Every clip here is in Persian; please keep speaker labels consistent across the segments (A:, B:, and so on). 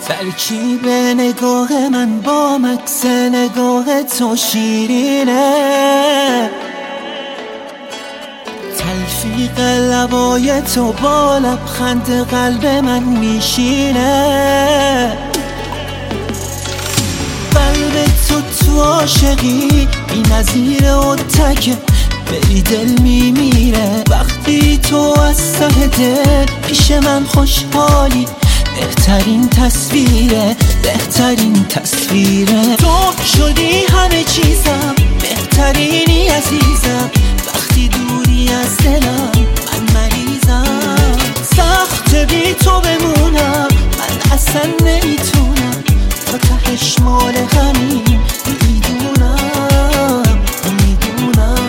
A: ترکیب نگاه من با مکس نگاه تو شیرینه، تلفیق لبای تو با لبخند قلب من میشینه. قلب تو عاشقی بی نظیره و تکه، بری دل میمیره وقتی تو از ته دل پیش من خوشحالی. بهترین تصویره، بهترین تصویره. تو شدی همه چیزم، بهترینی عزیزم. وقتی دوری از دلم من مریضم. سخت بی تو بمونم، من اصلا نمیتونم. تا تهش مال همین میدونم، میدونم.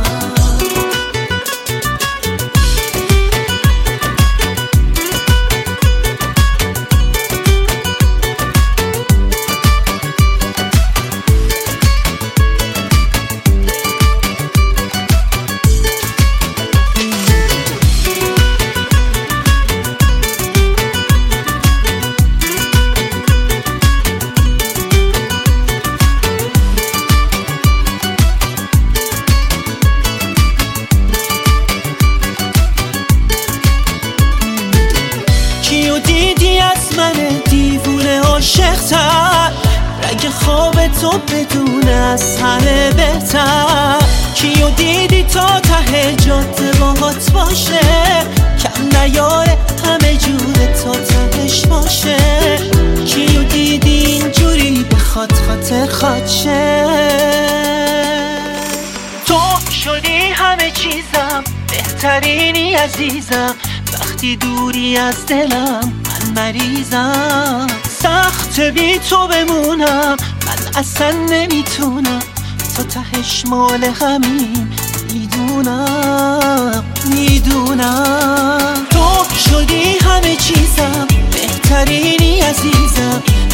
A: کیو دیدی از من دیوونه عاشق‌تر، رگ خواب تو بدون از همه بهتر. کیو دیدی تا ته جاده باهات باشه، کم نیاره همه جور تا تهش باشه. کیو دیدی اینجوری بخواد خاطر خاطشه. تو شدی همه چیزم، بهترینی عزیزم. وقتی دوری از دلم من مریضم. سخت بی تو بمونم، من اصلا نمیتونم. تا تهش مال همین میدونم، میدونم. تو شدی همه چیزم، بهترینی عزیزم.